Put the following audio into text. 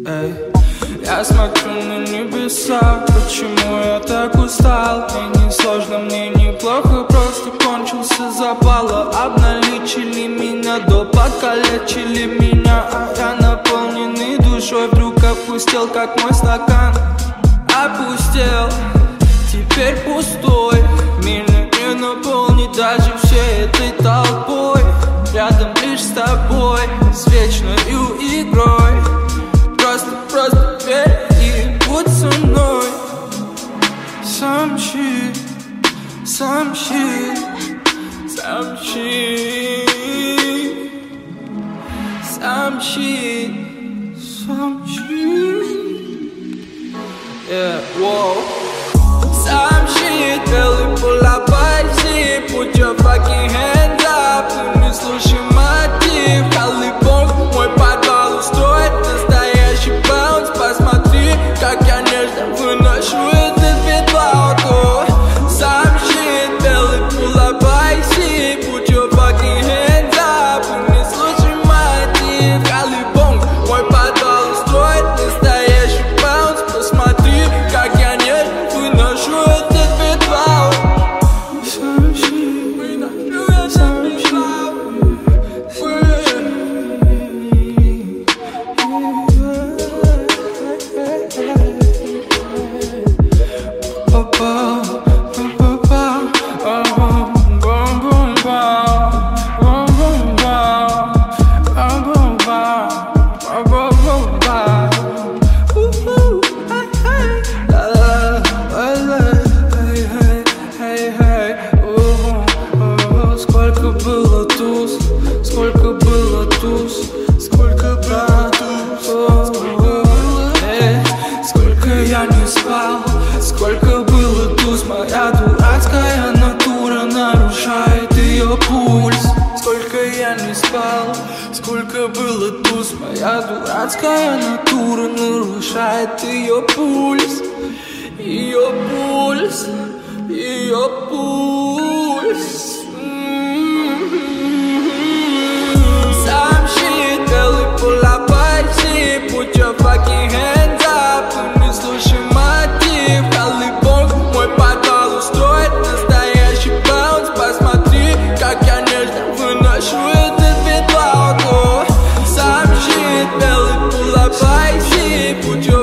Эй. Я смотрю на небеса, почему я так устал? Мне не сложно, мне неплохо, просто кончился запал. Обналичили меня, покалечили меня, а я наполненный душой вдруг опустел, как мой стакан. Опустел, теперь пустой. Меня не наполнит даже всей этой толпой. Рядом лишь с тобой, с вечною игрой. Просто верь и будь со мной. Some shit, some shit, some shit, some shit, some shit. Yeah, whoa. Some shit, белый полобайзи. Put your fucking hands up. Ты не слушай мотив. Колыбонг, мой подвал устроит настоящий баунс. Посмотри, как я нежно выношу этот бит в ауто. Some shit, белый полобайзи. Put your fucking hands up. Ты не слушай мотив. Колыбонг, мой подвал устроит настоящий баунс. Посмотри, как я нежно выношу этот бит в ауто. Some shit, some shit. Сколько было туз, сколько было туз, сколько было туз, сколько я не спал, сколько было туз. Моя дурацкая натура нарушает ее пульс. Сколько я не спал, сколько было туз. Моя дурацкая натура нарушает ее пульс. Ее пульс, ее пульс. Some shit, белый полобайзи. Put your fucking hands up. Ты не слушай мотив. Колыбонг, мой подвал устроит настоящий баунс. Посмотри, как я нежно выношу этот бит в ауто. Some shit, белый полобайзи. Put your